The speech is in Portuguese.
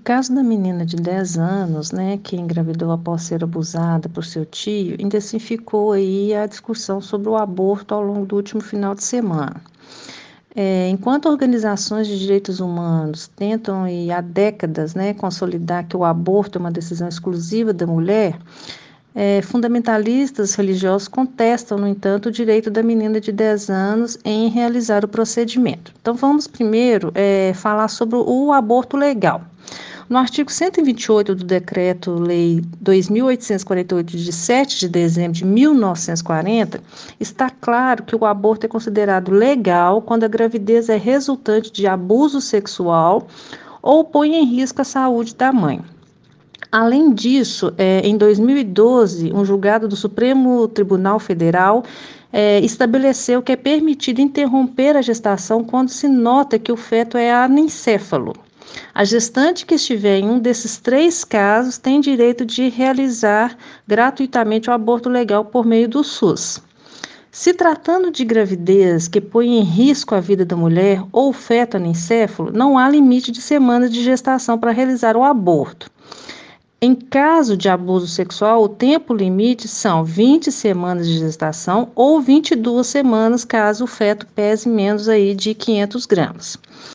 caso da menina de 10 anos, né, que engravidou após ser abusada por seu tio, intensificou aí a discussão sobre o aborto ao longo do último final de semana. Enquanto organizações de direitos humanos tentam há décadas, né, consolidar que o aborto é uma decisão exclusiva da mulher, fundamentalistas religiosos contestam, no entanto, o direito da menina de 10 anos em realizar o procedimento. Então, vamos primeiro falar sobre o aborto legal. No artigo 128 do Decreto-Lei 2.848, de 7 de dezembro de 1940, está claro que o aborto é considerado legal quando a gravidez é resultante de abuso sexual ou põe em risco a saúde da mãe. Além disso, em 2012, um julgado do Supremo Tribunal Federal estabeleceu que é permitido interromper a gestação quando se nota que o feto é anencéfalo. A gestante que estiver em um desses três casos tem direito de realizar gratuitamente o aborto legal por meio do SUS. Se tratando de gravidez que põe em risco a vida da mulher ou feto anencéfalo, não há limite de semanas de gestação para realizar o aborto. Em caso de abuso sexual, o tempo limite são 20 semanas de gestação ou 22 semanas, caso o feto pese menos aí de 500 gramas.